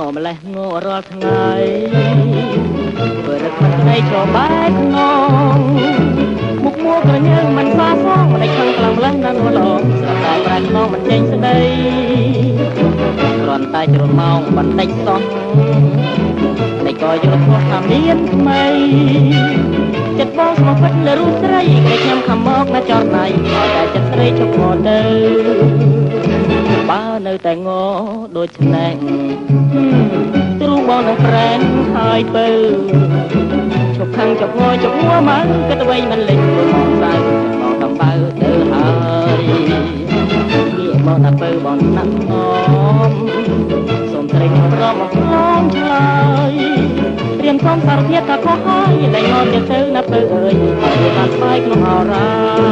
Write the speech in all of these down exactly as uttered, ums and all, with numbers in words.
ម្លេះងររាល់ថ្ងៃធ្វើរឹកមិនស្ដីចូលបែកខ្នងមុខមួក្រញើមិនស្វាសងមិនដេចខឹងខ្លាំងម្លេះណាស់រលងស្រាប់តែប្រែខ្នងមិនចេញស្ដីគ្រាន់តែជ្រុលម៉ោងបន្តិចសោះតែក៏យល់ខ្លួនថាមានថ្មីចិត្តបងស្មោះពិតលើរូបស្រីតែខ្ញុំខំមកណាចរណៃឲ្យតែចិត្តស្រីជប់មកទៅបើនៅតែងដូចនេះទ្រូងបងនឹងប្រែនហើយទៅជប់ខាងជប់ងជប់មួមកគិតអ្វីមិនលេចមកសៅមកដំបៅទៅហើយងាកមកដល់ពើបងណាក់ងំសូមត្រេករំមកឡងឆ្លើយត្រៀមសូមសារភាពថាខុសហើយលែងមកទៀតទៅណាពើអើយឲ្យបានស្បែកក្នុងអរ៉ា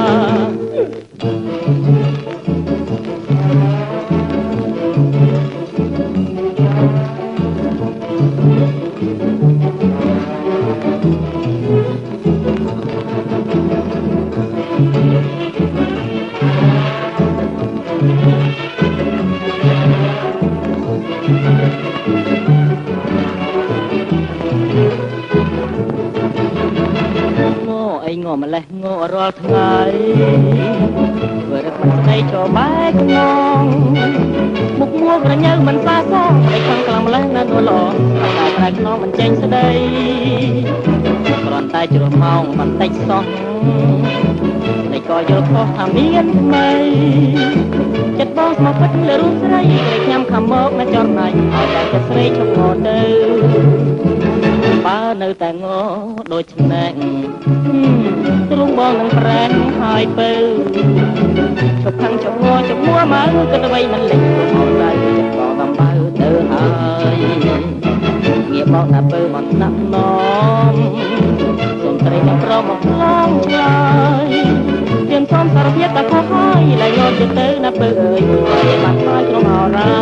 អីងម្លេះងរាល់ថ្ងៃធ្វើរឹកមិនស្ដីចូលបែកខ្នងមុខមួក្រញើមិនស្វាសងតែខាងខ្លាំងម្លេះណាស់រលងតែប្រែខ្នងមិនចេញស្ដីគ្រាន់តែជ្រុលម៉ោងបន្តិចសោះតែក៏យល់ខុសថាមានថ្មីចិត្តបងស្មោះពិតលើរូបស្រីតែខ្ញុំខំមកណាចរណៃឲ្យតែចិត្តស្រីជប់មកទៅបើនៅតែងដូចនេះទ្រូងបងនឹងប្រែនហើយទៅជប់ខាងជប់ងជប់មួមកគិតអ្វីមិនលេចមកតែចិត្តបងដំបៅទៅហើយងាកមកណាពើមកណាក់ណំសូមត្រេកប្រមមកឡងឆ្លើយទៀមសូមសារភាពតែខុសហើយលែងងទៅទៅណាពើអើយឲ្យបានស្អាតក្នុងអរ៉ា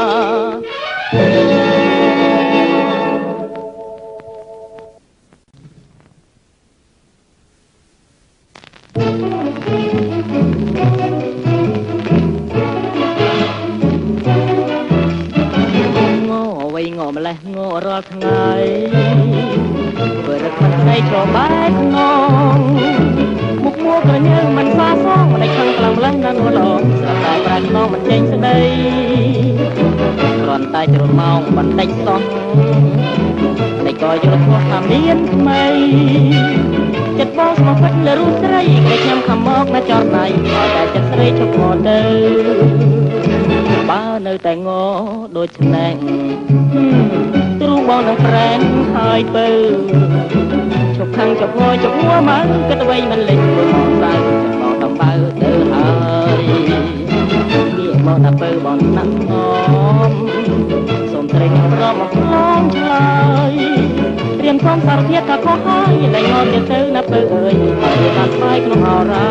ងម្លេះងរាល់ថ្ងៃធ្វើរឹកមិនស្ដីចូលបែកខ្នងមុខមួក្រញើមិនស្វាសងមិនដេចខឹងខ្លាំងម្លេះណាស់រលងស្រាប់តែប្រែខ្នងមិនចេញស្ដីគ្រាន់តែជ្រុលម៉ោងបន្តិចសោះតែក៏យល់ខុសថាមានថ្មីចិត្តបងស្មោះពិតលើរូបស្រីតែខ្ញុំខំមកណាចរណៃឲ្យតែចិត្តស្រីជប់មកទៅបើនៅតែងដូចនេះទ្រូងបងនឹងប្រែនហើយទៅជប់ខាងជប់ងជប់មួមកគិតអ្វីមិនលេចមកសៅបងដំបៅទៅហើយងាកមកដល់ពើបងណាក់ងំសូមត្រេករំមកឡងឆ្លើយត្រៀមសូមសារភាពថាខុសហើយលែងមកទៀតទៅណាពើអើយឲ្យបានស្បែកក្នុងអរ៉ា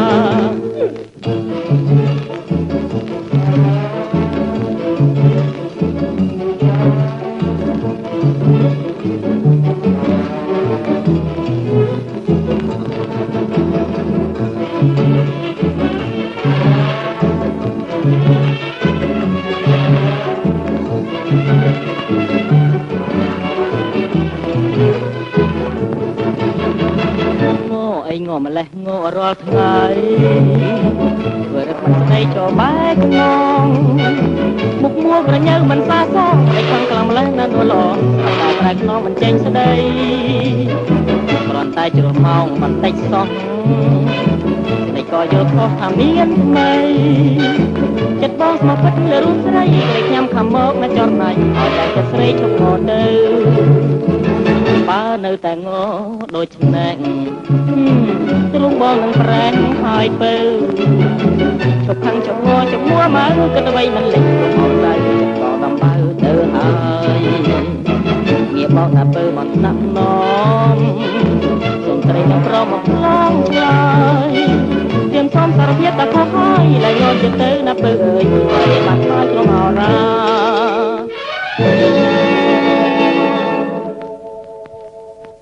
អីងម្លេះងរាល់ថ្ងៃធ្វើរឹកមិនស្ដីចូលបែកខ្នងមុខមួក្រញើមិនស្វាសងតែខាងខ្លាំងម្លេះណាស់រលងតែប្រែខ្នងមិនចេញស្ដីគ្រាន់តែជ្រុលម៉ោងបន្តិចសោះតែក៏យល់ខុសថាមានថ្មីចិត្តបងស្មោះពិតលើរូបស្រីតែខ្ញុំខំមកណាចរណៃឲ្យតែចិត្តស្រីជប់មកទៅបើនៅតែងដូចនេះទ្រូងបងនឹងប្រែនហើយទៅជប់ខាងជប់ងជប់មួមកគិតអ្វីមិនលេចមកតែចិត្តបងដំបៅទៅហើយងាកមកណាពើមកណាក់ណំសូមត្រេកប្រមមកឡងឆ្លើយទៀមសូមសារភាពតែខុសហើយលែងងទៅទៅណាពើអើយឲ្យបាន